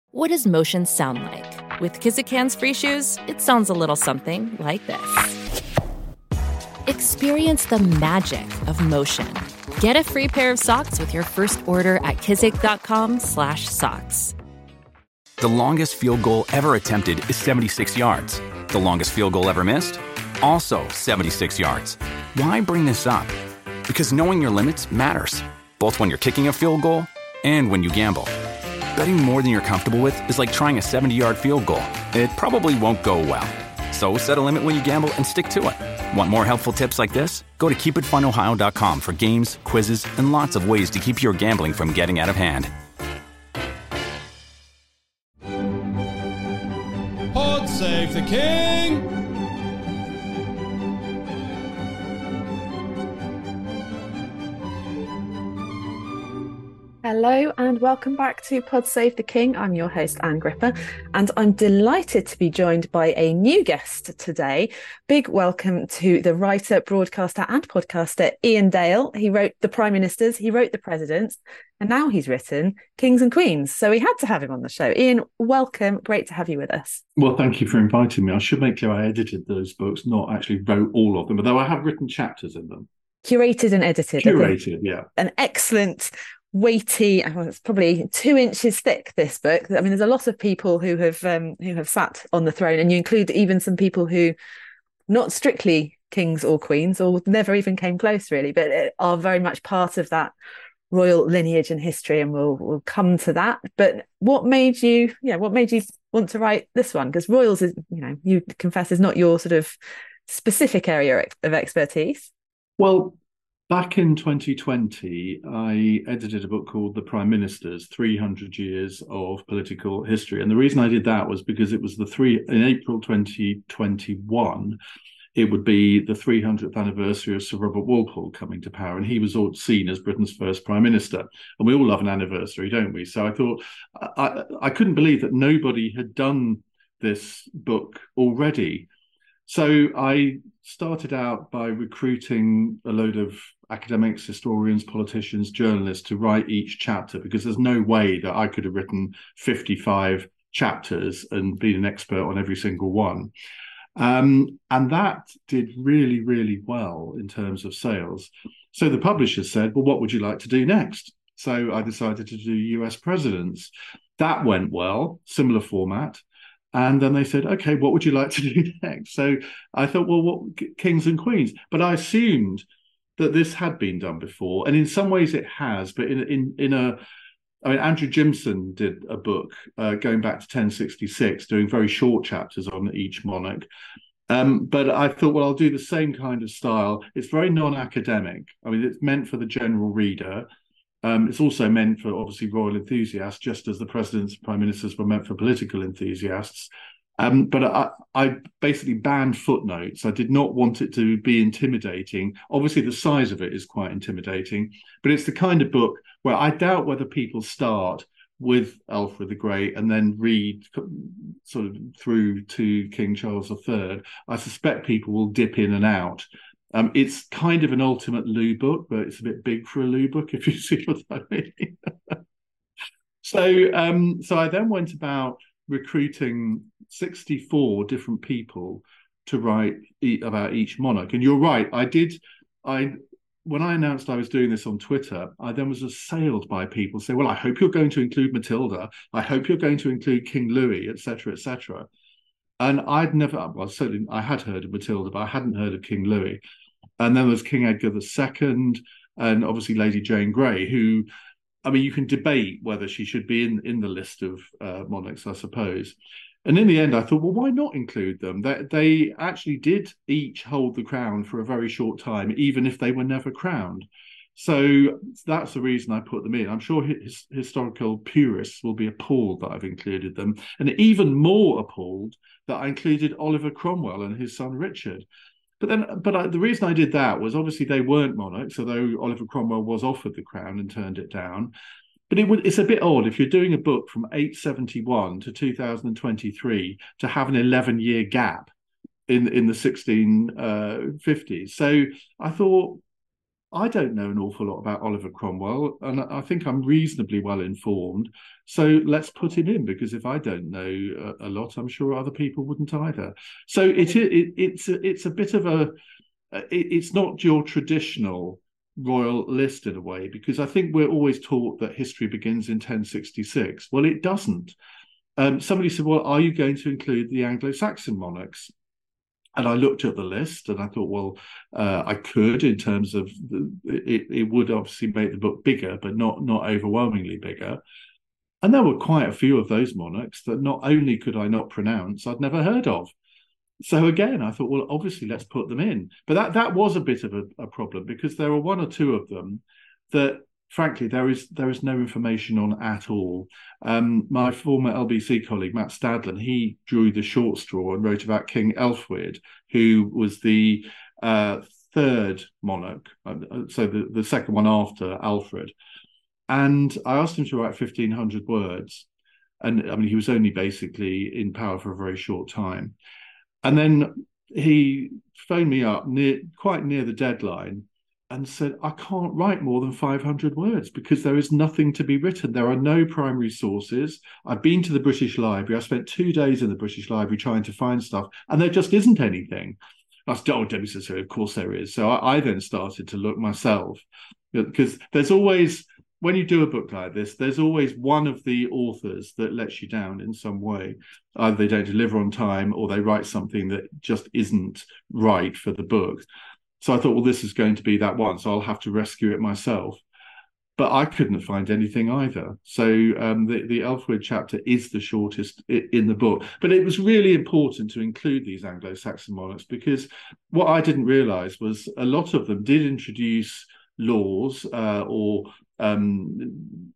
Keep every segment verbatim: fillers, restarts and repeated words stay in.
What does motion sound like? With Kizik Hands Free Shoes, it sounds a little something like this. Experience the magic of motion. Get a free pair of socks with your first order at kizik.com slash socks. The longest field goal ever attempted is seventy-six yards. The longest field goal ever missed? Also seventy-six yards. Why bring this up? Because knowing your limits matters, both when you're kicking a field goal and when you gamble. Betting more than you're comfortable with is like trying a seventy-yard field goal. It probably won't go well. So set a limit when you gamble and stick to it. Want more helpful tips like this? Go to keep it fun ohio dot com for games, quizzes, and lots of ways to keep your gambling from getting out of hand. Pod save the king! Hello and welcome back to Pod Save the King. I'm your host, Anne Gripper, and I'm delighted to be joined by a new guest today. Big welcome to the writer, broadcaster and podcaster Iain Dale. He wrote The Prime Ministers, he wrote The Presidents, and now he's written Kings and Queens. So we had to have him on the show. Iain, welcome. Great to have you with us. Well, thank you for inviting me. I should make clear I edited those books, not actually wrote all of them, although I have written chapters in them. Curated and edited. Curated, yeah. An excellent, weighty, well, it's probably two inches thick, this book. I mean, there's a lot of people who have um, who have sat on the throne, and you include even some people who, not strictly kings or queens, or never even came close really, but are very much part of that royal lineage and history, and we'll we'll come to that. But what made you, yeah, what made you want to write this one? Because royals is, you know, you confess is not your sort of specific area of expertise. Well, back in twenty twenty, I edited a book called The Prime Ministers, three hundred years of Political History. And the reason I did that was because it was the three, in April twenty twenty-one, it would be the three hundredth anniversary of Sir Robert Walpole coming to power. And he was seen as Britain's first Prime Minister. And we all love an anniversary, don't we? So I thought, I, I couldn't believe that nobody had done this book already. So I started out by recruiting a load of academics, historians, politicians, journalists to write each chapter, because there's no way that I could have written fifty-five chapters and been an expert on every single one. Um, and that did really, really well in terms of sales. So the publishers said, well, what would you like to do next? So I decided to do U S presidents. That went well, similar format. And then they said, okay, what would you like to do next? So I thought, well, what Kings and Queens? But I assumed that this had been done before. And in some ways it has, but in in, in a, I mean, Andrew Jimson did a book uh, going back to ten sixty-six, doing very short chapters on each monarch. Um, but I thought, well, I'll do the same kind of style. It's very non-academic. I mean, it's meant for the general reader. Um, it's also meant for, obviously, royal enthusiasts, just as the presidents and prime ministers were meant for political enthusiasts. Um, but I, I basically banned footnotes. I did not want it to be intimidating. Obviously, the size of it is quite intimidating, but it's the kind of book where I doubt whether people start with Alfred the Great and then read sort of through to King Charles the Third. I suspect people will dip in and out. Um, it's kind of an ultimate Lou book, but it's a bit big for a Lou book, if you see what I mean. so, um, so I then went about recruiting sixty-four different people to write e- about each monarch. And you're right, I did. I when I announced I was doing this on Twitter, I then was assailed by people saying, "Well, I hope you're going to include Matilda. I hope you're going to include King Louis, et cetera, et cetera" And I'd never, well, certainly I had heard of Matilda, but I hadn't heard of King Louis. And then there's King Edgar the Second, and obviously Lady Jane Grey, who, I mean, you can debate whether she should be in, in the list of uh, monarchs, I suppose. And in the end, I thought, well, why not include them? They, they actually did each hold the crown for a very short time, even if they were never crowned. So that's the reason I put them in. I'm sure his, historical purists will be appalled that I've included them, and even more appalled that I included Oliver Cromwell and his son Richard. But then, but I, the reason I did that was obviously they weren't monarchs, although Oliver Cromwell was offered the crown and turned it down. But it would, it's a bit odd if you're doing a book from eight seventy-one to two thousand twenty-three to have an eleven-year gap in in the sixteen fifties. So I thought, I don't know an awful lot about Oliver Cromwell, and I think I'm reasonably well informed. So let's put him in, because if I don't know a, a lot, I'm sure other people wouldn't either. So it, it it's a, it's a bit of a it, it's not your traditional royal list in a way, because I think we're always taught that history begins in ten sixty-six. Well, it doesn't. Um, somebody said, "Well, are you going to include the Anglo-Saxon monarchs?" And I looked at the list and I thought, well, uh, I could, in terms of the, it, it would obviously make the book bigger, but not not overwhelmingly bigger. And there were quite a few of those monarchs that not only could I not pronounce, I'd never heard of. So again, I thought, well, obviously, let's put them in. But that that was a bit of a, a problem, because there were one or two of them that, frankly, there is there is no information on at all. Um, my former L B C colleague, Matt Stadlen, he drew the short straw and wrote about King Elfwyd, who was the uh, third monarch, so the, the second one after Alfred. And I asked him to write fifteen hundred words. And I mean, he was only basically in power for a very short time. And then he phoned me up near, quite near the deadline, and said, I can't write more than five hundred words because there is nothing to be written. There are no primary sources. I've been to the British Library. I spent two days in the British Library trying to find stuff, and there just isn't anything. I said, oh, Debbie says, of course there is. So I, I then started to look myself, because there's always, when you do a book like this, there's always one of the authors that lets you down in some way. Either they don't deliver on time, or they write something that just isn't right for the book. So I thought, well, this is going to be that one, so I'll have to rescue it myself. But I couldn't find anything either. So um, the, the Elfwyd chapter is the shortest in the book. But it was really important to include these Anglo-Saxon monarchs, because what I didn't realise was a lot of them did introduce laws uh, or um,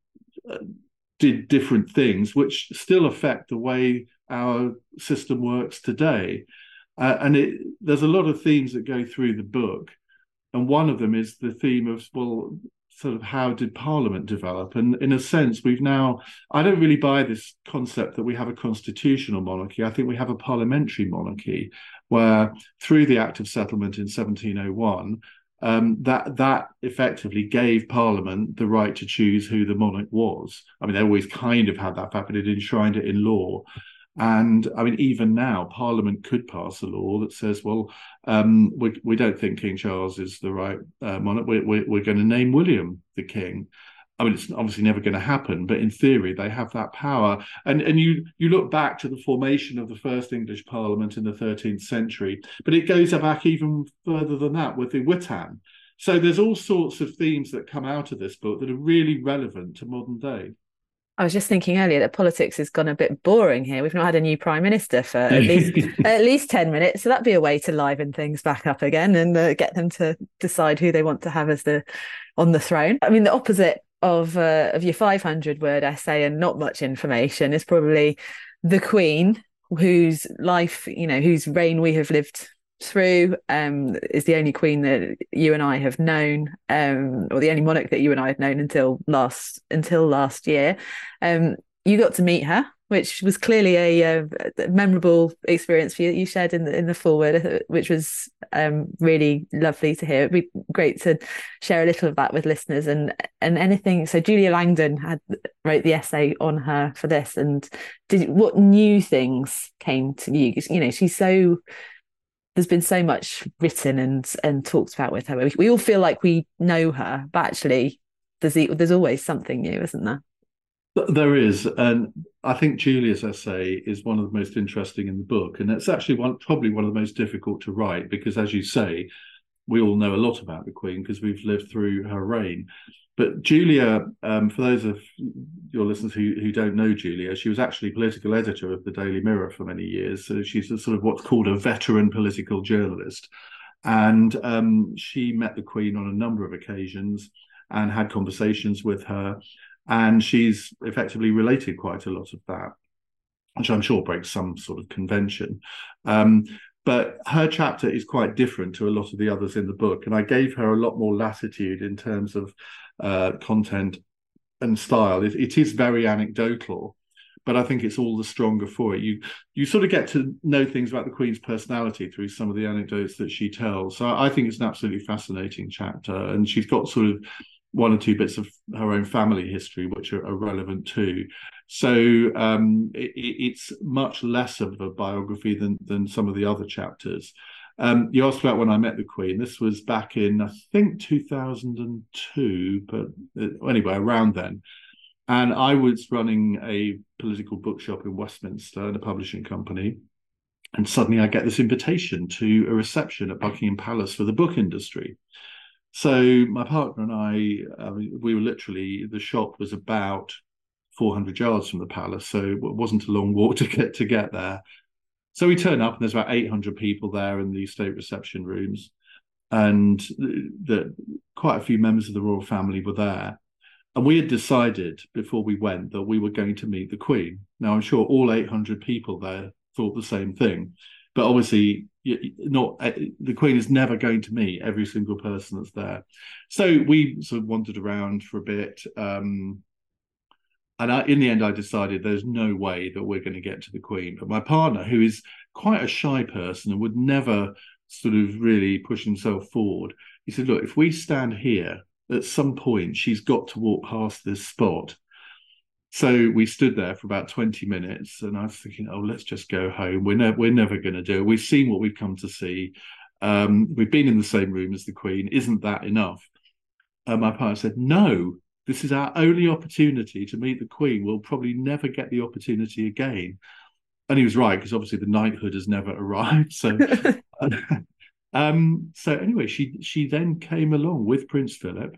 did different things which still affect the way our system works today. Uh, and it, there's a lot of themes that go through the book. And one of them is the theme of, well, sort of how did Parliament develop? And in a sense, we've now, I don't really buy this concept that we have a constitutional monarchy. I think we have a parliamentary monarchy, where through the Act of Settlement in seventeen oh one, um, that that effectively gave Parliament the right to choose who the monarch was. I mean, they always kind of had that fact, but it enshrined it in law. And I mean, even now, Parliament could pass a law that says, well, um, we, we don't think King Charles is the right uh, monarch. We're, we're, we're going to name William the king. I mean, it's obviously never going to happen, but in theory, they have that power. And and you you look back to the formation of the first English Parliament in the thirteenth century, but it goes back even further than that with the Witan. So there's all sorts of themes that come out of this book that are really relevant to modern day. I was just thinking earlier that politics has gone a bit boring here. We've not had a new prime minister for at least at least ten minutes, so that'd be a way to liven things back up again and uh, get them to decide who they want to have as the on the throne. I mean, the opposite of uh, of your five hundred word essay and not much information is probably the Queen, whose life, you know, whose reign we have lived through, um, is the only queen that you and I have known, um, or the only monarch that you and I had known until last until last year. Um, you got to meet her, which was clearly a, a memorable experience for you. You shared in the in the foreword, which was um, really lovely to hear. It'd be great to share a little of that with listeners, and and anything. So Julia Langdon had wrote the essay on her for this, and did what new things came to you? You know, she's so. There's been so much written and and talked about with her. We, we all feel like we know her, but actually, there's there's always something new, isn't there? There is, and I think Julia's essay is one of the most interesting in the book, and it's actually one probably one of the most difficult to write because, as you say, we all know a lot about the Queen because we've lived through her reign. But Julia, um, for those of your listeners who, who don't know Julia, she was actually political editor of the Daily Mirror for many years. So she's a sort of what's called a veteran political journalist. And um, she met the Queen on a number of occasions and had conversations with her. And she's effectively related quite a lot of that, which I'm sure breaks some sort of convention. Um, But her chapter is quite different to a lot of the others in the book. And I gave her a lot more latitude in terms of uh, content and style. It, it is very anecdotal, but I think it's all the stronger for it. You you sort of get to know things about the Queen's personality through some of the anecdotes that she tells. So I think it's an absolutely fascinating chapter, and she's got sort of one or two bits of her own family history which are, are relevant too. So um, it, it's much less of a biography than than some of the other chapters. Um, you asked about when I met the Queen. This was back in, I think, two thousand two, but anyway, around then. And I was running a political bookshop in Westminster and a publishing company. And suddenly I get this invitation to a reception at Buckingham Palace for the book industry. So my partner and I, I mean, we were literally, the shop was about four hundred yards from the palace. So it wasn't a long walk to get to get there. So we turn up and there's about eight hundred people there in the state reception rooms. And the, the, quite a few members of the royal family were there. And we had decided before we went that we were going to meet the Queen. Now, I'm sure all eight hundred people there thought the same thing. But obviously, not the Queen is never going to meet every single person that's there. So we sort of wandered around for a bit. Um, and I, in the end, I decided there's no way that we're going to get to the Queen. But my partner, who is quite a shy person and would never sort of really push himself forward, he said, look, if we stand here, at some point, she's got to walk past this spot. So we stood there for about twenty minutes, and I was thinking, oh, let's just go home. We're, ne- we're never going to do it. We've seen what we've come to see. Um, we've been in the same room as the Queen. Isn't that enough? And my partner said, no, this is our only opportunity to meet the Queen. We'll probably never get the opportunity again. And he was right, because obviously the knighthood has never arrived. So, um, so anyway, she she then came along with Prince Philip.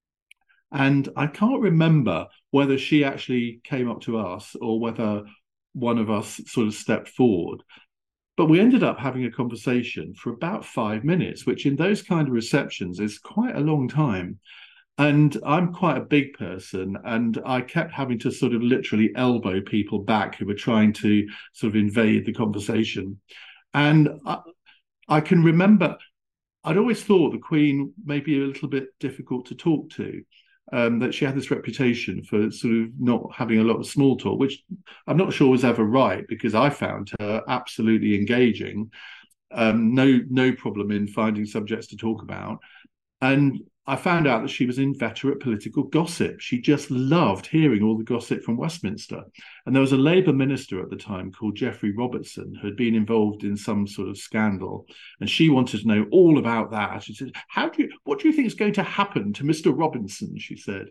And I can't remember whether she actually came up to us or whether one of us sort of stepped forward. But we ended up having a conversation for about five minutes, which in those kind of receptions is quite a long time. And I'm quite a big person, and I kept having to sort of literally elbow people back who were trying to sort of invade the conversation. And I, I can remember, I'd always thought the Queen may be a little bit difficult to talk to. Um, that she had this reputation for sort of not having a lot of small talk, which I'm not sure was ever right, because I found her absolutely engaging, um, no no problem in finding subjects to talk about. And I found out that she was inveterate political gossip. She just loved hearing all the gossip from Westminster. And there was a Labour minister at the time called Geoffrey Robertson who had been involved in some sort of scandal. And she wanted to know all about that. She said, "How do you, what do you think is going to happen to Mister Robinson?" she said.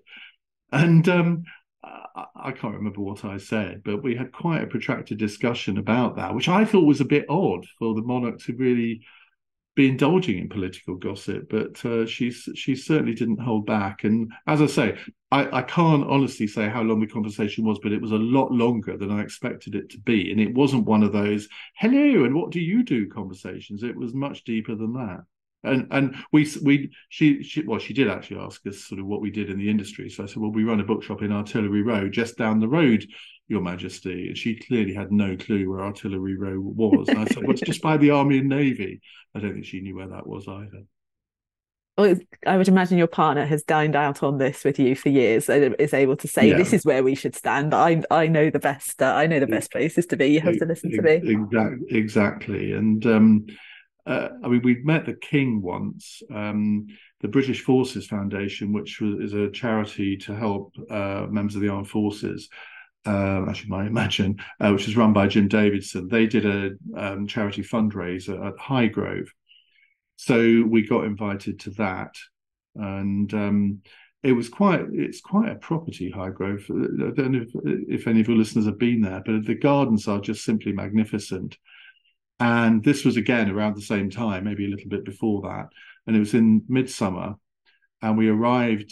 And um, I, I can't remember what I said, but we had quite a protracted discussion about that, which I thought was a bit odd for the monarch to really be indulging in political gossip, but uh, she's she certainly didn't hold back. And as I say, I, I can't honestly say how long the conversation was, but it was a lot longer than I expected it to be. And it wasn't one of those "hello, and what do you do" conversations. It was much deeper than that. And and we we she she well she did actually ask us sort of what we did in the industry. So I said, well, we run a bookshop in Artillery Row, just down the road, Your Majesty. And she clearly had no clue where Artillery Row was. And I said, well, it's just by the Army and Navy. I don't think she knew where that was either. Well, I would imagine your partner has dined out on this with you for years and is able to say, yeah, this is where we should stand. I I know the best. Uh, I know the best places to be. You have it, to listen it, to me. Exactly. Exactly. And um, uh, I mean, we met the King once. Um, the British Forces Foundation, which was, is a charity to help uh, members of the armed forces. Uh, as you might imagine, uh, which is run by Jim Davidson. They did a um, charity fundraiser at Highgrove. So we got invited to that. And um, it was quite, it's quite a property, Highgrove. I don't know if, if any of your listeners have been there, but the gardens are just simply magnificent. And this was, again, around the same time, maybe a little bit before that. And it was in midsummer. And we arrived...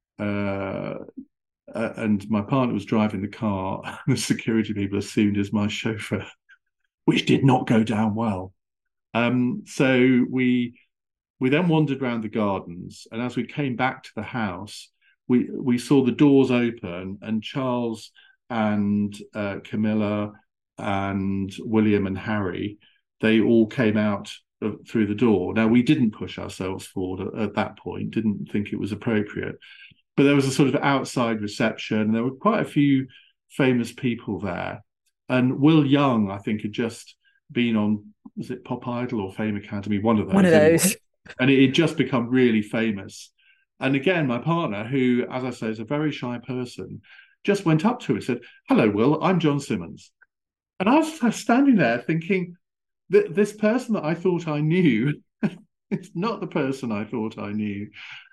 Uh, Uh, and my partner was driving the car. The security people assumed as my chauffeur, which did not go down well. Um, so we we then wandered around the gardens, and as we came back to the house, we we saw the doors open, and Charles and uh, Camilla and William and Harry, they all came out of, through the door. Now, we didn't push ourselves forward at, at that point, didn't think it was appropriate. But there was a sort of outside reception, and there were quite a few famous people there. And Will Young, I think, had just been on, was it Pop Idol or Fame Academy? One of those. One of those. Anyway. And it had just become really famous. And again, my partner, who, as I say, is a very shy person, just went up to him and said, "Hello, Will, I'm John Simmons." And I was standing there thinking, this person that I thought I knew, it's not the person I thought I knew.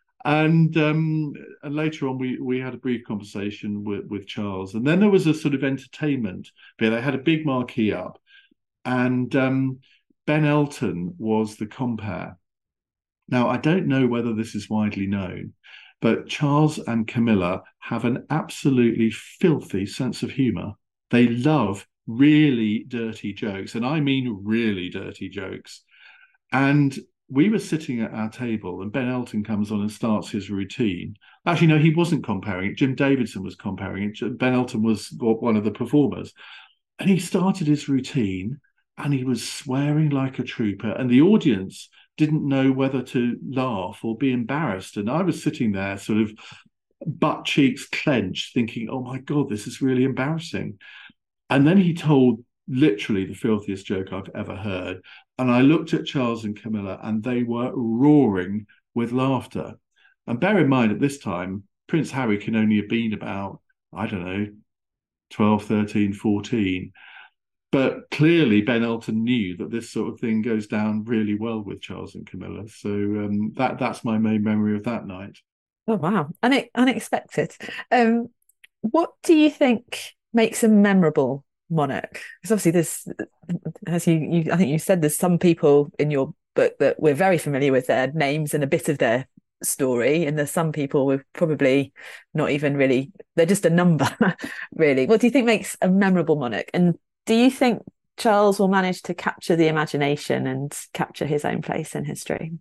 And, um, and later on, we we had a brief conversation with, with Charles. And then there was a sort of entertainment bit. They had a big marquee up. And um, Ben Elton was the compere. Now, I don't know whether this is widely known, but Charles and Camilla have an absolutely filthy sense of humour. They love really dirty jokes, and I mean really dirty jokes. And we were sitting at our table, and Ben Elton comes on and starts his routine. Actually, no, he wasn't comparing it. Jim Davidson was comparing it. Ben Elton was one of the performers. And he started his routine, and he was swearing like a trooper. And the audience didn't know whether to laugh or be embarrassed. And I was sitting there sort of butt cheeks clenched, thinking, oh, my God, this is really embarrassing. And then he told literally the filthiest joke I've ever heard. And I looked at Charles and Camilla, and they were roaring with laughter. And bear in mind, at this time, Prince Harry can only have been about, I don't know, twelve, thirteen, fourteen. But clearly Ben Elton knew that this sort of thing goes down really well with Charles and Camilla. So um, that that's my main memory of that night. Oh, wow. Une- unexpected. Um, what do you think makes a memorable monarch? Because obviously there's, as you, you I think you said, there's some people in your book that we're very familiar with their names and a bit of their story, and there's some people we're probably not even really, they're just a number, really. What do you think makes a memorable monarch? And do you think Charles will manage to capture the imagination and capture his own place in history?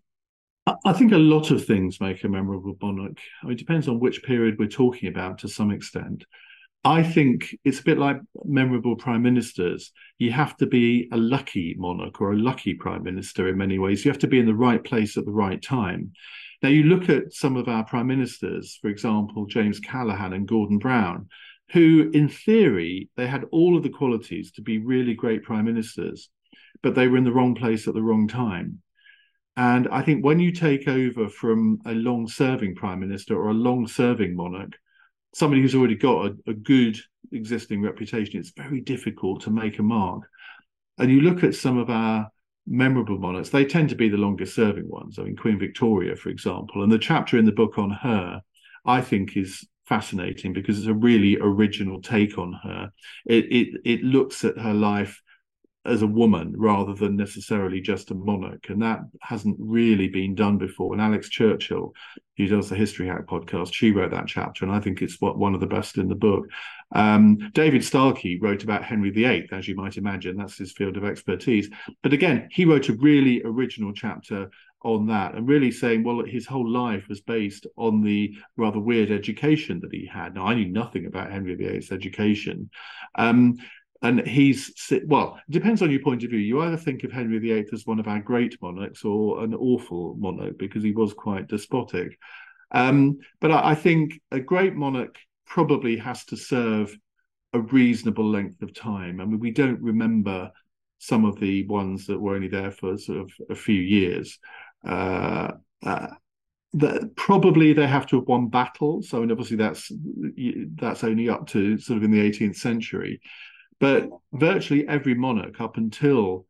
I think a lot of things make a memorable monarch. I mean, it depends on which period we're talking about to some extent. I think it's a bit like memorable prime ministers. You have to be a lucky monarch or a lucky prime minister in many ways. You have to be in the right place at the right time. Now, you look at some of our prime ministers, for example, James Callaghan and Gordon Brown, who, in theory, they had all of the qualities to be really great prime ministers, but they were in the wrong place at the wrong time. And I think when you take over from a long-serving prime minister or a long-serving monarch, somebody who's already got a, a good existing reputation, it's very difficult to make a mark. And you look at some of our memorable monarchs, they tend to be the longest serving ones. I mean, Queen Victoria, for example, and the chapter in the book on her, I think, is fascinating because it's a really original take on her. It it it looks at her life as a woman rather than necessarily just a monarch, and that hasn't really been done before. And Alex Churchill, who does the History Hack podcast, she wrote that chapter, and I think it's what one of the best in the book. Um, David Starkey wrote about Henry the Eighth, as you might imagine. That's his field of expertise. But again, he wrote a really original chapter on that, and really saying, well, his whole life was based on the rather weird education that he had. Now, I knew nothing about Henry the Eighth's education. Um, And he's, well, it depends on your point of view. You either think of Henry the Eighth as one of our great monarchs or an awful monarch because he was quite despotic. Um, but I, I think a great monarch probably has to serve a reasonable length of time. I mean, we don't remember some of the ones that were only there for sort of a few years. Uh, uh, that probably they have to have won battles. So, I mean, obviously that's that's only up to sort of in the eighteenth century. But virtually every monarch up until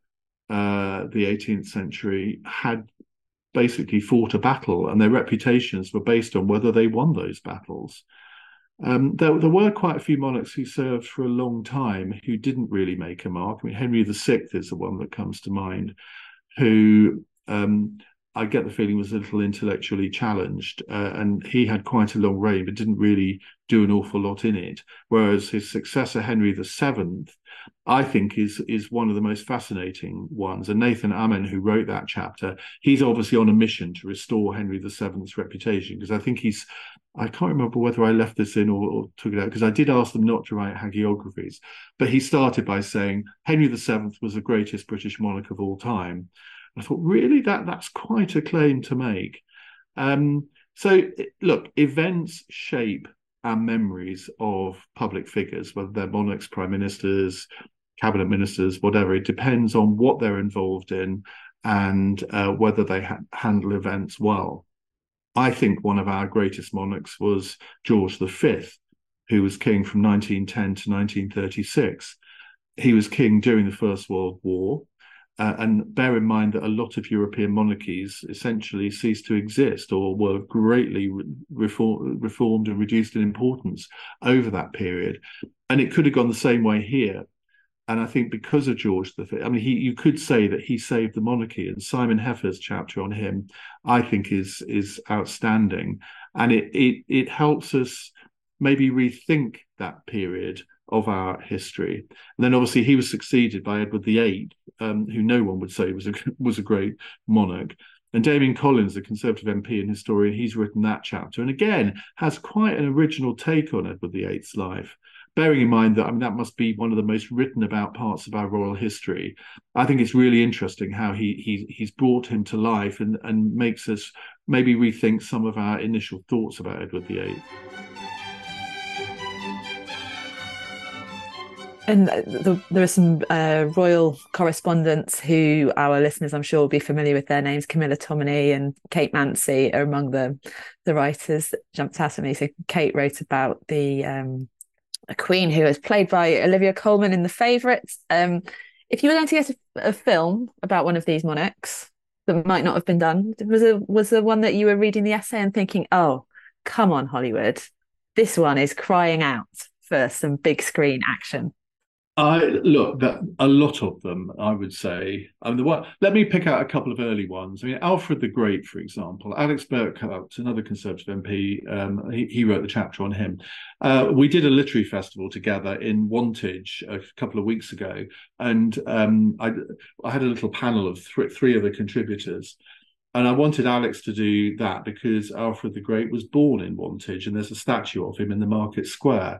uh, the eighteenth century had basically fought a battle, and their reputations were based on whether they won those battles. Um, there, there were quite a few monarchs who served for a long time who didn't really make a mark. I mean, Henry the Sixth is the one that comes to mind, who um, I get the feeling was a little intellectually challenged, uh, and he had quite a long reign, but didn't really do an awful lot in it. Whereas his successor, Henry the Seventh, I think is is one of the most fascinating ones. And Nathan Amen, who wrote that chapter, he's obviously on a mission to restore Henry the Seventh's reputation, because I think he's, I can't remember whether I left this in or, or took it out, because I did ask them not to write hagiographies, but he started by saying Henry the Seventh was the greatest British monarch of all time. I thought, really, that that's quite a claim to make. Um, so, look, events shape our memories of public figures, whether they're monarchs, prime ministers, cabinet ministers, whatever. It depends on what they're involved in and uh, whether they ha- handle events well. I think one of our greatest monarchs was George the Fifth, who was king from nineteen ten to nineteen thirty-six. He was king during the First World War. Uh, and bear in mind that a lot of European monarchies essentially ceased to exist or were greatly reform, reformed and reduced in importance over that period. And it could have gone the same way here. And I think because of George the Fifth, I mean, he, you could say that he saved the monarchy. And Simon Heffer's chapter on him, I think, is is outstanding. And it it it helps us maybe rethink that period of our history. And then obviously he was succeeded by Edward the Eighth, um, who no one would say was a was a great monarch. And Damian Collins, the Conservative M P and historian, he's written that chapter, and again has quite an original take on Edward the Eighth's life. Bearing in mind that I mean that must be one of the most written about parts of our royal history. I think it's really interesting how he he he's brought him to life and and makes us maybe rethink some of our initial thoughts about Edward the Eighth. And the, there are some uh, royal correspondents who our listeners, I'm sure, will be familiar with their names. Camilla Tominey and Kate Mansi are among the the writers that jumped out at me. So Kate wrote about the um, a queen who was played by Olivia Colman in The Favourites. Um, if you were going to get a, a film about one of these monarchs that might not have been done, was there, was there one that you were reading the essay and thinking, oh, come on, Hollywood, this one is crying out for some big screen action? I look that a lot of them, I would say. I mean, the one, let me pick out a couple of early ones. I mean, Alfred the Great, for example. Alex Burkhardt, another Conservative M P, um, he, he wrote the chapter on him. Uh, we did a literary festival together in Wantage a couple of weeks ago, and um, I, I had a little panel of th- three other contributors. And I wanted Alex to do that because Alfred the Great was born in Wantage, and there's a statue of him in the market square.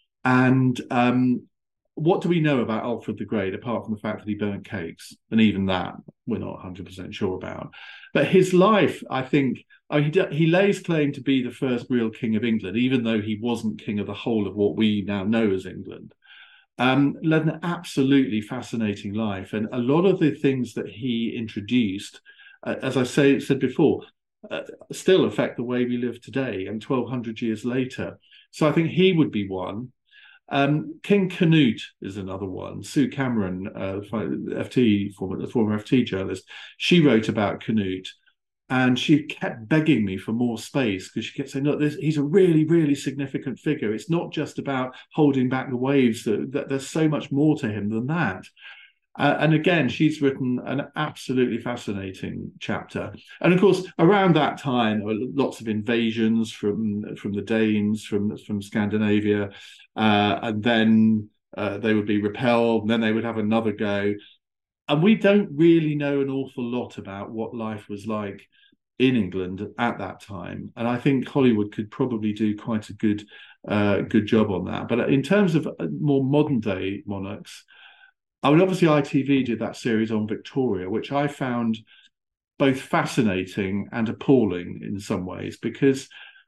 And um, what do we know about Alfred the Great, apart from the fact that he burnt cakes? And even that, we're not one hundred percent sure about. But his life, I think, I mean, he, he lays claim to be the first real king of England, even though he wasn't king of the whole of what we now know as England. Um, led an absolutely fascinating life. And a lot of the things that he introduced, uh, as I say, said before, uh, still affect the way we live today and twelve hundred years later. So I think he would be one. Um, King Canute is another one. Sue Cameron, uh, F T former, former F T journalist, she wrote about Canute, and she kept begging me for more space because she kept saying, "Look, this, he's a really, really significant figure. It's not just about holding back the waves. That, that there's so much more to him than that." Uh, and again, she's written an absolutely fascinating chapter. And of course, around that time, there were lots of invasions from, from the Danes, from, from Scandinavia, uh, and then uh, they would be repelled, and then they would have another go. And we don't really know an awful lot about what life was like in England at that time. And I think Hollywood could probably do quite a good, uh, good job on that. But in terms of more modern day monarchs, I mean, obviously I T V did that series on Victoria, which I found both fascinating and appalling in some ways, because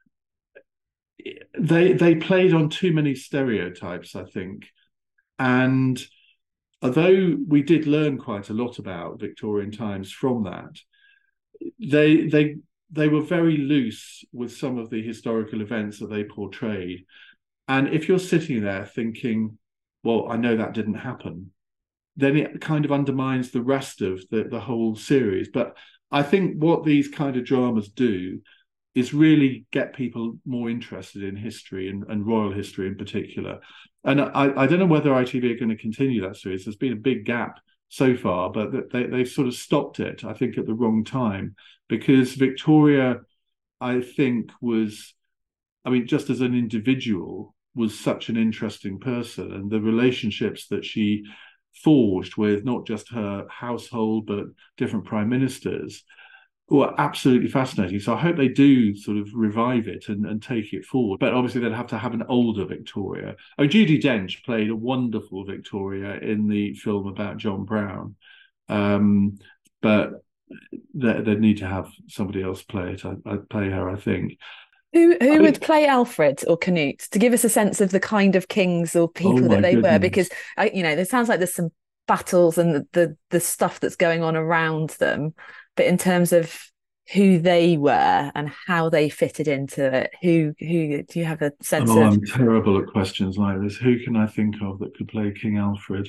they they played on too many stereotypes, I think. And although we did learn quite a lot about Victorian times from that, they they they were very loose with some of the historical events that they portrayed. And if you're sitting there thinking, well, I know that didn't happen, then it kind of undermines the rest of the, the whole series. But I think what these kind of dramas do is really get people more interested in history and, and royal history in particular. And I, I don't know whether I T V are going to continue that series. There's been a big gap so far, but they, they've sort of stopped it, I think, at the wrong time, because Victoria, I think, was, I mean, just as an individual, was such an interesting person, and the relationships that she forged with not just her household but different prime ministers were absolutely fascinating. So I hope they do sort of revive it and, and take it forward. But obviously they'd have to have an older Victoria. Oh, Judi Dench played a wonderful Victoria in the film about John Brown, um, but they, they'd need to have somebody else play it. I, I'd play her, I think. Who I who mean, would play Alfred or Canute to give us a sense of the kind of kings or oh people that my they were? Because goodness. I, you know, it sounds like there's some battles and the, the the stuff that's going on around them, but in terms of who they were and how they fitted into it, who who do you have a sense Oh, of? I'm terrible at questions like this. Who can I think of that could play King Alfred?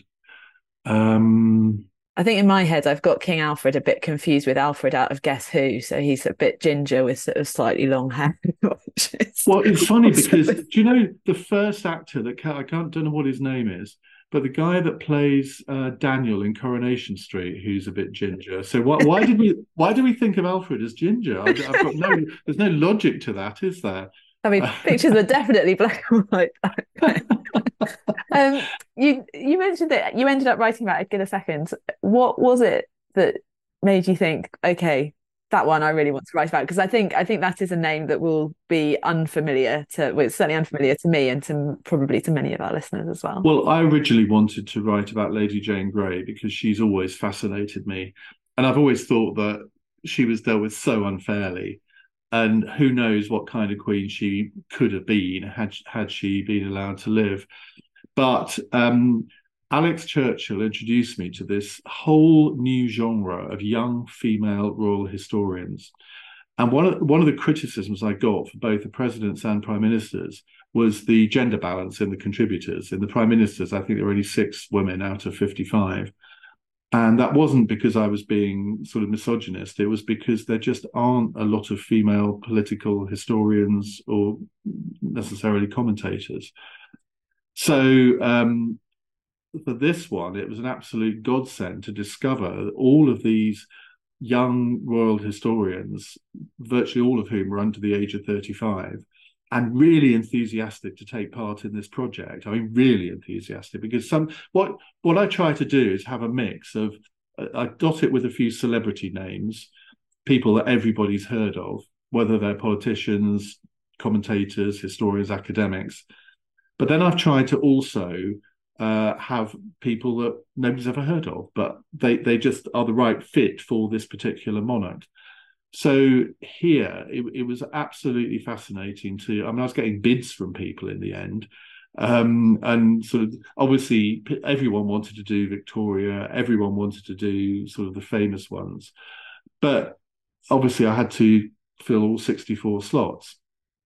Um, I think in my head I've got King Alfred a bit confused with Alfred out of Guess Who, so he's a bit ginger with sort of slightly long hair. Which is well, it's funny also because do you know the first actor that ca- I can't don't know what his name is, but the guy that plays uh, Daniel in Coronation Street, who's a bit ginger. So why why did we why do we think of Alfred as ginger? I, I've got no there's no logic to that, is there? I mean, pictures were definitely black and white back then. Um, you you mentioned that you ended up writing about Edgar the Second. What was it that made you think, okay, that one I really want to write about? Because I think I think that is a name that will be unfamiliar to, well, it's certainly unfamiliar to me and to probably to many of our listeners as well. Well, I originally wanted to write about Lady Jane Grey because she's always fascinated me. And I've always thought that she was dealt with so unfairly. And who knows what kind of queen she could have been had, had she been allowed to live. But um, Alex Churchill introduced me to this whole new genre of young female royal historians. And one of, one of the criticisms I got for both the presidents and prime ministers was the gender balance in the contributors. In the prime ministers, I think there were only six women out of fifty-five. And that wasn't because I was being sort of misogynist. It was because there just aren't a lot of female political historians or necessarily commentators. So um, for this one, it was an absolute godsend to discover all of these young royal historians, virtually all of whom were under the age of thirty-five, and really enthusiastic to take part in this project. I mean, really enthusiastic, because some what what I try to do is have a mix of, I dot it with a few celebrity names, people that everybody's heard of, whether they're politicians, commentators, historians, academics. But then I've tried to also uh, have people that nobody's ever heard of, but they, they just are the right fit for this particular monarch. So here, it, it was absolutely fascinating to, I mean, I was getting bids from people in the end. Um, and sort of, obviously, everyone wanted to do Victoria, everyone wanted to do sort of the famous ones. But obviously, I had to fill all sixty-four slots.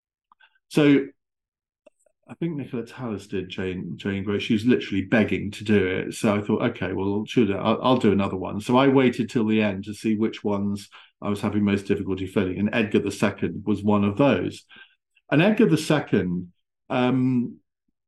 So I think Nicola Tallis did Jane Jane Grey. She was literally begging to do it. So I thought, okay, well, should I? I'll, I'll do another one. So I waited till the end to see which ones I was having most difficulty filling. And Edgar the Second was one of those. And Edgar the Second, um,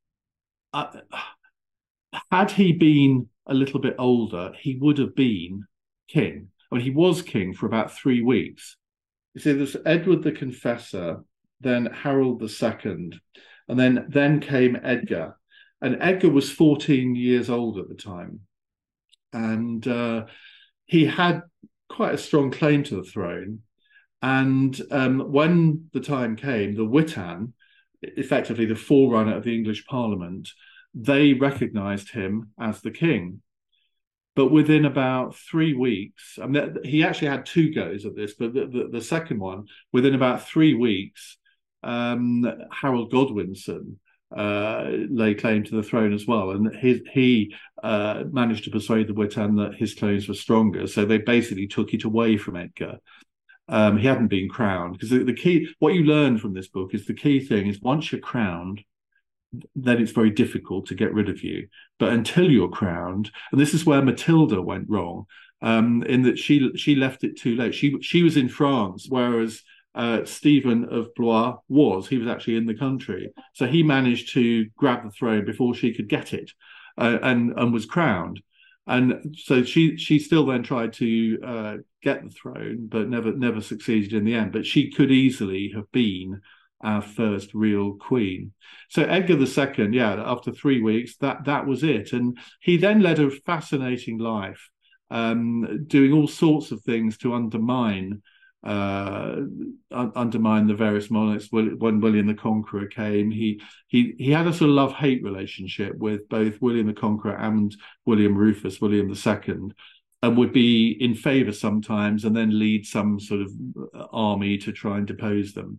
I, had he been a little bit older, he would have been king. I mean, he was king for about three weeks. You see, there's Edward the Confessor, then Harold the Second, and then then came Edgar. And Edgar was fourteen years old at the time. And uh, he had quite a strong claim to the throne. And um, when the time came, the Witan, effectively the forerunner of the English Parliament, they recognised him as the king. But within about three weeks, I mean, he actually had two goes at this, but the, the, the second one, within about three weeks, um, Harold Godwinson uh, lay claim to the throne as well. And his, he uh, managed to persuade the Witan that his claims were stronger. So they basically took it away from Edgar. Um, he hadn't been crowned. Because the, the key, what you learn from this book is the key thing is once you're crowned, then it's very difficult to get rid of you. But until you're crowned, and this is where Matilda went wrong, um, in that she she left it too late. She she was in France, whereas uh, Stephen of Blois was. He was actually in the country, so he managed to grab the throne before she could get it, uh, and and was crowned. And so she she still then tried to uh, get the throne, but never never succeeded in the end. But she could easily have been our first real queen. So Edgar the Second, yeah, after three weeks, that that was it. And he then led a fascinating life, um, doing all sorts of things to undermine uh, un- undermine the various monarchs. When William the Conqueror came, he he he had a sort of love-hate relationship with both William the Conqueror and William Rufus, William the Second, and would be in favour sometimes and then lead some sort of army to try and depose them.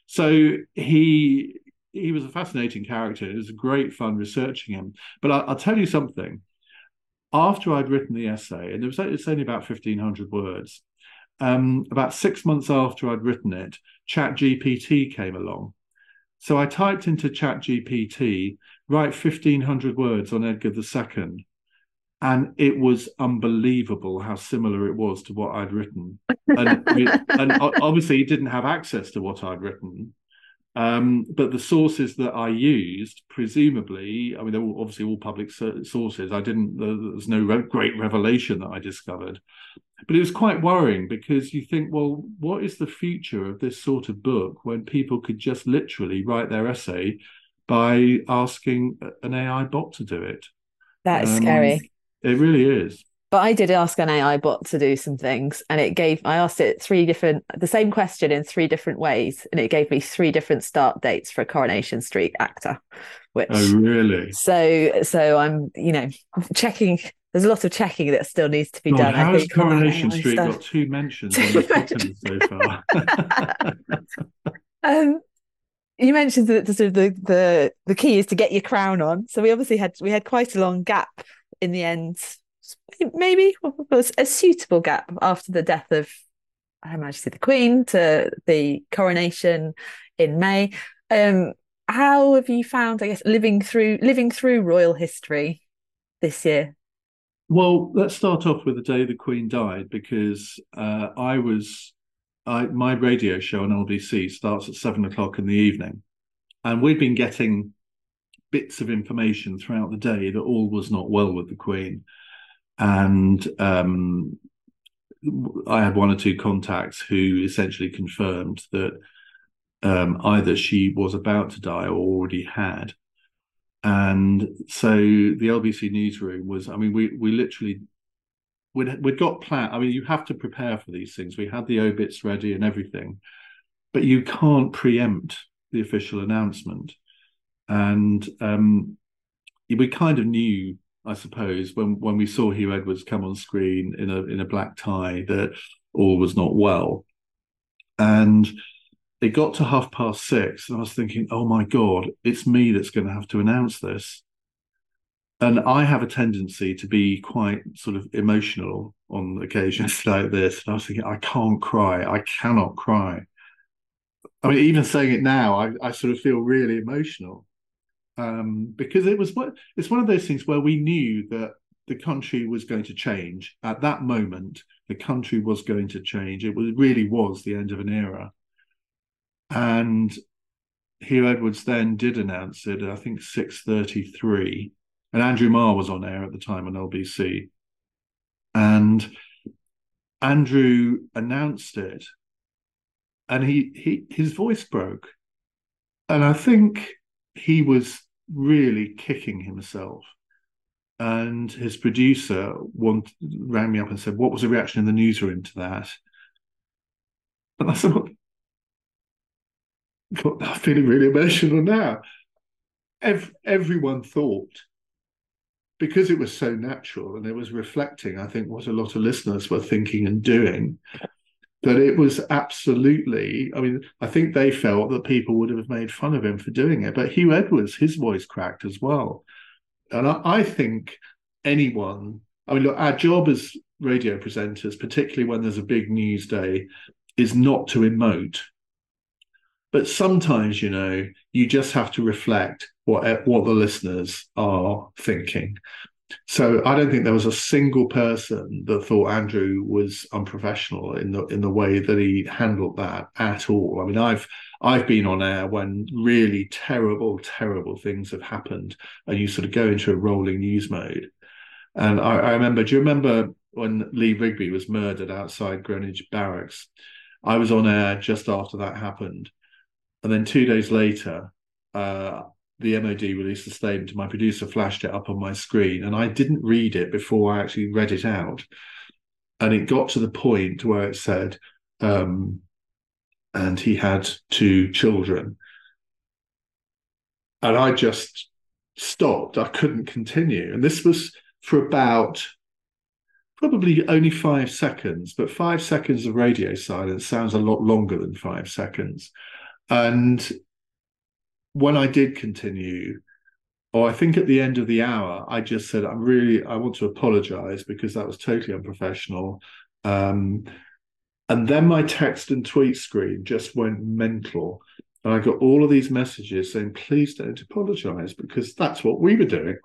So he he was a fascinating character. It was great fun researching him. But I, I'll tell you something. After I'd written the essay, and it was it's only about fifteen hundred words, um, about six months after I'd written it, ChatGPT came along. So I typed into ChatGPT, write fifteen hundred words on Edgar the Second, and it was unbelievable how similar it was to what I'd written. And, and obviously, it didn't have access to what I'd written. Um, but the sources that I used, presumably, I mean, they were obviously all public sources. I didn't, there was no re- great revelation that I discovered. But it was quite worrying because you think, well, what is the future of this sort of book when people could just literally write their essay by asking an A I bot to do it? That is um, scary. It really is. But I did ask an A I bot to do some things, and it gave, I asked it three different, the same question in three different ways, and it gave me three different start dates for a Coronation Street actor. Which, oh, really? So, so I'm, you know, checking. There's a lot of checking that still needs to be God, done. How I has think, Coronation Street stuff. got two mentions on the podcast so far? um, you mentioned that the sort of the, the the key is to get your crown on. So we obviously had we had quite a long gap in the end. Maybe was a suitable gap after the death of Her Majesty the Queen to the coronation in May. Um, how have you found, I guess, living through living through royal history this year? Well, let's start off with the day the Queen died, because uh, I was, I, my radio show on L B C starts at seven o'clock in the evening, and we'd been getting bits of information throughout the day that all was not well with the Queen. And um, I had one or two contacts who essentially confirmed that um, either she was about to die or already had. And so the L B C newsroom was, I mean, we we literally, we'd, we'd got plan. I mean, you have to prepare for these things. We had the obits ready and everything, but you can't preempt the official announcement. And um, we kind of knew, I suppose, when, when we saw Hugh Edwards come on screen in a in a black tie, that all was not well. And it got to half past six, and I was thinking, oh my God, it's me that's going to have to announce this. And I have a tendency to be quite sort of emotional on occasions like this. And I was thinking, I can't cry. I cannot cry. I mean, even saying it now, I, I sort of feel really emotional. Um, because it was what it's one of those things where we knew that the country was going to change. At that moment, the country was going to change. It was really was the end of an era. And Hugh Edwards then did announce it, I think six thirty-three, and Andrew Marr was on air at the time on L B C. And Andrew announced it, and he he his voice broke. And I think he was really kicking himself. And his producer want, rang me up and said, what was the reaction in the newsroom to that? And I said, well, God, I'm feeling really emotional now. Every, everyone thought, because it was so natural and it was reflecting, I think, what a lot of listeners were thinking and doing, that it was absolutely, I mean, I think they felt that people would have made fun of him for doing it. But Hugh Edwards, his voice cracked as well. And I, I think anyone, I mean, look, our job as radio presenters, particularly when there's a big news day, is not to emote. But sometimes, you know, you just have to reflect what, what the listeners are thinking. So I don't think there was a single person that thought Andrew was unprofessional in the in the way that he handled that at all. I mean, I've I've been on air when really terrible, terrible things have happened, and you sort of go into a rolling news mode. And I, I remember, do you remember when Lee Rigby was murdered outside Greenwich Barracks? I was on air just after that happened. And then two days later, uh, the M O D released a statement. My producer flashed it up on my screen, and I didn't read it before I actually read it out. And it got to the point where it said, um, and he had two children. And I just stopped. I couldn't continue. And this was for about probably only five seconds, but five seconds of radio silence sounds a lot longer than five seconds. And when I did continue, or I think at the end of the hour, I just said, I'm really, I want to apologize because that was totally unprofessional. Um, and then my text and tweet screen just went mental. And I got all of these messages saying, please don't apologize, because that's what we were doing.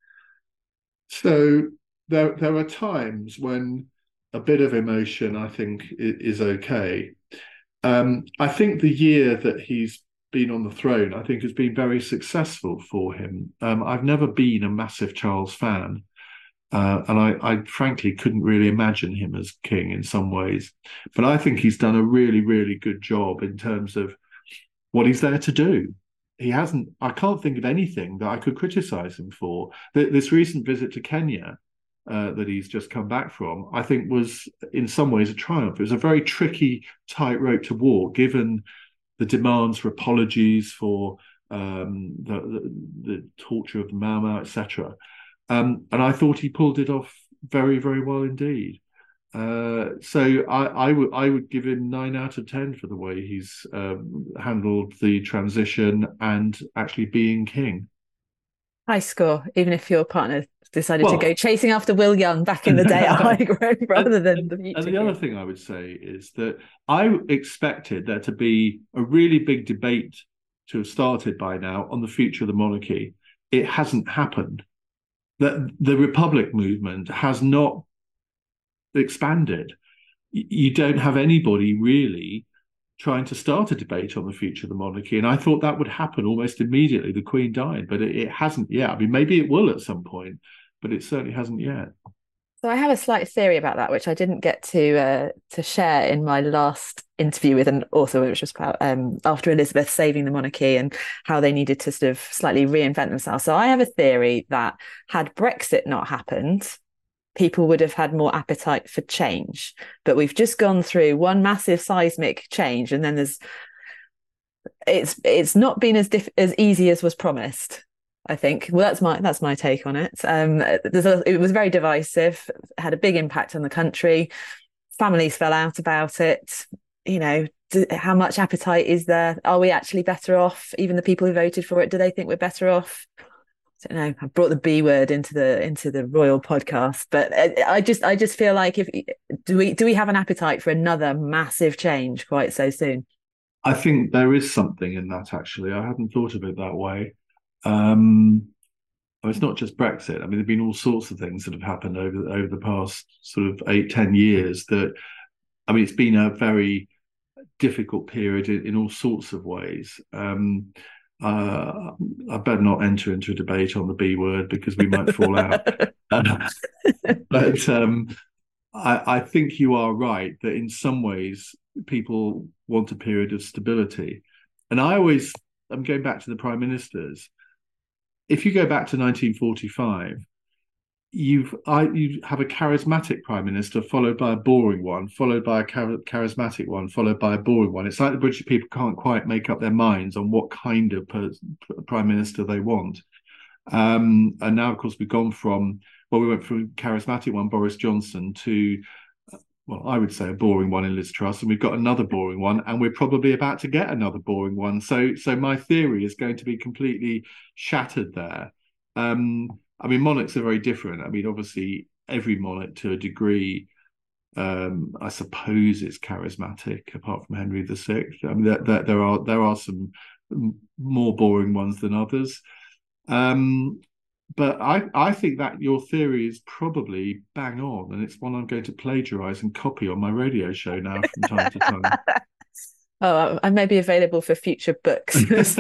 So there, there are times when a bit of emotion, I think, is okay. Um, I think the year that he's been on the throne, I think, has been very successful for him. Um, I've never been a massive Charles fan, uh, and I, I frankly couldn't really imagine him as king in some ways. But I think he's done a really, really good job in terms of what he's there to do. He hasn't, I can't think of anything that I could criticize him for. This recent visit to Kenya uh, that he's just come back from, I think was in some ways a triumph. It was a very tricky tightrope to walk, given the demands for apologies for um, the, the, the torture of the Mau Mau, et cetera. Um, and I thought he pulled it off very, very well indeed. Uh, so I, I would I would give him nine out of ten for the way he's um, handled the transition and actually being king. High score, even if your partner decided well, to go chasing after Will Young back in the day at Highgrove rather than and, the future. And the king. other thing I would say is that I expected there to be a really big debate to have started by now on the future of the monarchy. It hasn't happened. That the Republic movement has not expanded. You don't have anybody really trying to start a debate on the future of the monarchy, and I thought that would happen almost immediately. The Queen died, but it, it hasn't yet. I mean, maybe it will at some point, but it certainly hasn't yet. So I have a slight theory about that, which I didn't get to uh, to share in my last interview with an author, which was about um, after Elizabeth saving the monarchy and how they needed to sort of slightly reinvent themselves. So I have a theory that had Brexit not happened, people would have had more appetite for change. But we've just gone through one massive seismic change, and then there's it's it's not been as diff- as easy as was promised. I think. Well, that's my that's my take on it. Um, there's a, it was very divisive, had a big impact on the country. Families fell out about it. You know, do, how much appetite is there? Are we actually better off? Even the people who voted for it, do they think we're better off? I don't know. I brought the B word into the into the royal podcast, but I just I just feel like if do we do we have an appetite for another massive change quite so soon? I think there is something in that, actually. I hadn't thought of it that way. Um, it's not just Brexit. I mean, there've been all sorts of things that have happened over over the past sort of eight, ten years. That, I mean, it's been a very difficult period in, in all sorts of ways. Um, uh, I better not enter into a debate on the B word because we might fall out. uh, but um, I, I think you are right that in some ways people want a period of stability, and I always I'm going back to the prime ministers. If you go back to nineteen forty-five, you've I, you have a charismatic prime minister followed by a boring one, followed by a char- charismatic one, followed by a boring one. It's like the British people can't quite make up their minds on what kind of per- prime minister they want. Um, and now, of course, we've gone from, well, we went from charismatic one, Boris Johnson, to, well, I would say a boring one in Liz Truss, and we've got another boring one, and we're probably about to get another boring one. So, so my theory is going to be completely shattered there. Um, I mean, monarchs are very different. I mean, obviously, every monarch to a degree, um, I suppose, is charismatic, apart from Henry the Sixth. I mean, there, there, there are there are some more boring ones than others. Um, But I, I think that your theory is probably bang on, and it's one I'm going to plagiarise and copy on my radio show now from time to time. Oh, I may be available for future books.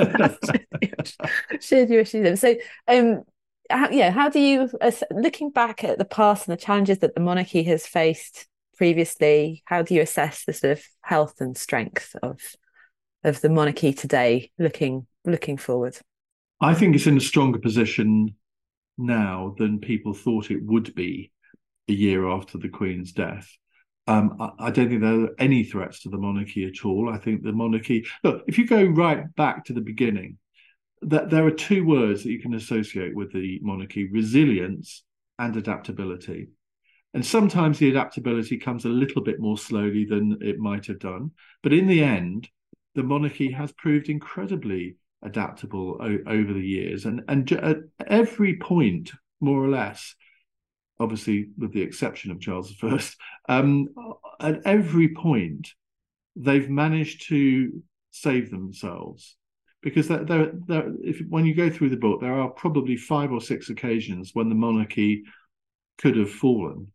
Should you issue them? So, um, how, yeah, how do you, looking back at the past and the challenges that the monarchy has faced previously, how do you assess the sort of health and strength of of the monarchy today, looking looking forward? I think it's in a stronger position now than people thought it would be a year after the Queen's death. Um, I, I don't think there are any threats to the monarchy at all. I think the monarchy, look, if you go right back to the beginning, that there are two words that you can associate with the monarchy: resilience and adaptability. And sometimes the adaptability comes a little bit more slowly than it might have done. But in the end, the monarchy has proved incredibly adaptable o- over the years, and and at every point, more or less, obviously with the exception of Charles the First, um, at every point they've managed to save themselves. Because there, there, there, if when you go through the book, there are probably five or six occasions when the monarchy could have fallen.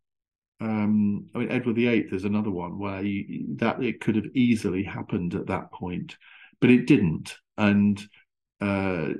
Um, I mean, Edward the Eighth is another one where you, that it could have easily happened at that point, but it didn't. And uh,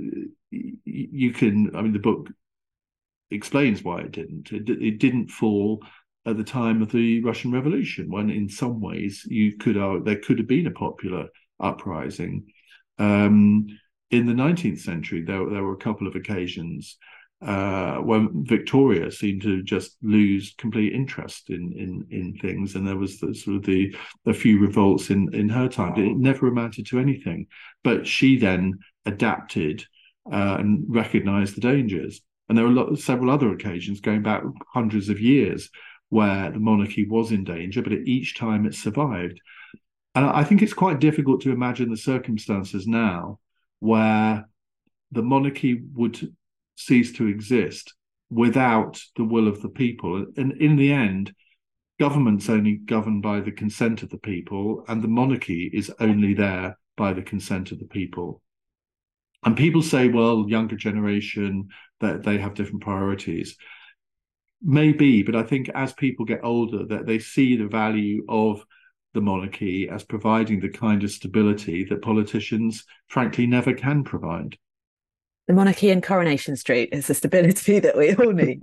you can, I mean, the book explains why it didn't. It, it didn't fall at the time of the Russian Revolution, when in some ways you could uh, there could have been a popular uprising. Um, in the nineteenth century, there, there were a couple of occasions uh, when Victoria seemed to just lose complete interest in in in things, and there was the, sort of the a few revolts in in her time. It never amounted to anything, but she then adapted uh, and recognised the dangers. And there were a lot, several other occasions going back hundreds of years where the monarchy was in danger, but at each time it survived. And I think it's quite difficult to imagine the circumstances now where the monarchy would cease to exist without the will of the people. And in the end, government's only governed by the consent of the people, and the monarchy is only there by the consent of the people. And people say, well, younger generation, that they have different priorities. Maybe, but I think as people get older, that they see the value of the monarchy as providing the kind of stability that politicians, frankly, never can provide. The monarchy and Coronation Street is the stability that we all need.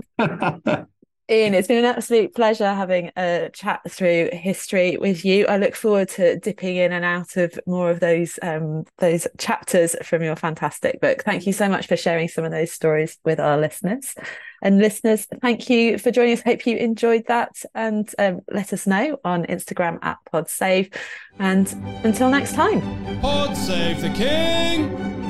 Ian, it's been an absolute pleasure having a chat through history with you. I look forward to dipping in and out of more of those um, those chapters from your fantastic book. Thank you so much for sharing some of those stories with our listeners. And listeners, thank you for joining us. Hope you enjoyed that, and um, let us know on Instagram at PodSave. And until next time. Pod Save the King!